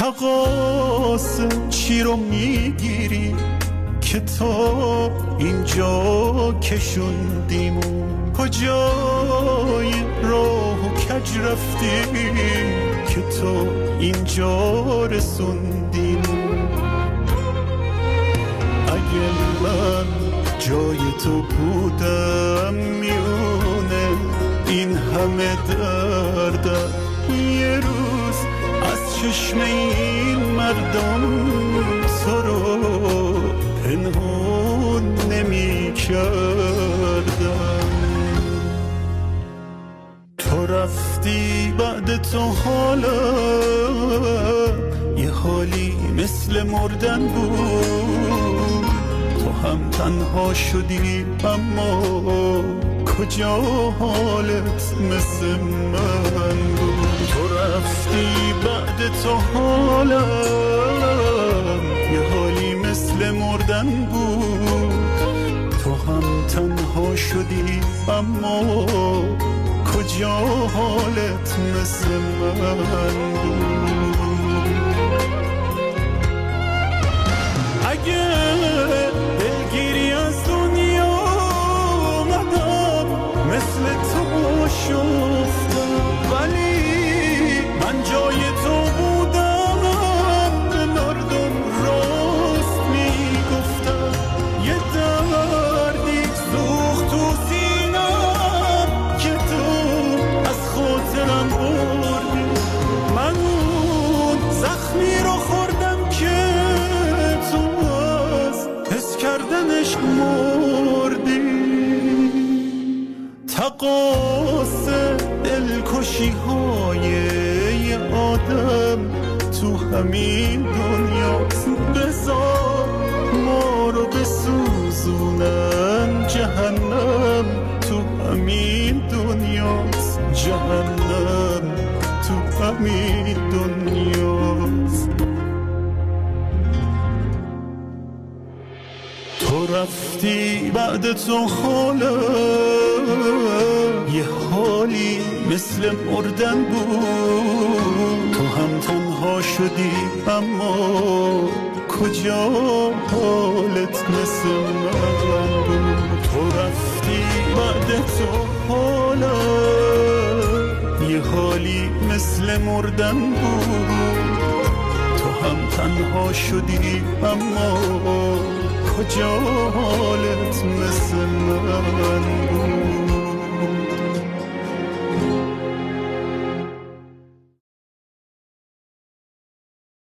تقاص چی رو میگیری که تا اینجا کشوندیمون؟ کجای راه و کج رفتی که تا اینجا رسوندیمون؟ اگه من جای تو بودم میونه این همه دردم یه روز از چشم این مردم تو رو پنهون نمی کردم. تو رفتی بعد تو حالا یه حالی مثل مردن بود. تو هم تنها شدی اما کجا حالت مثل من بود؟ تو رفتی بعد تو حالا یه حالی مثل مردن بود. تو هم تنها شدی اما کجا حالت مثل من بود؟ اگه دلگیری از دنیا آمدم مثل تو شفتم، ولی من جای تو بودم به مردم راست میگفتم. یه دردی سوخت تو سینم که تو از خاطرم بردی. من اون زخمی رو خوردم که تو از حس کردنش مردی. تقاص دلکشی های یه آدم تو همین دنیاست. بذار ما رو بسوزونن جهنم تو همین دنیاست. جهنم تو همین دنیاست. تو رفتی بعد تو حالا یه حالی مثل مردن بود. تو هم تنها شدی اما کجا حالت مثل من بود؟ تو رفتی بعد تو حالا یه حالی مثل مردن بود. تو هم تنها شدی اما کجا حالت مثل من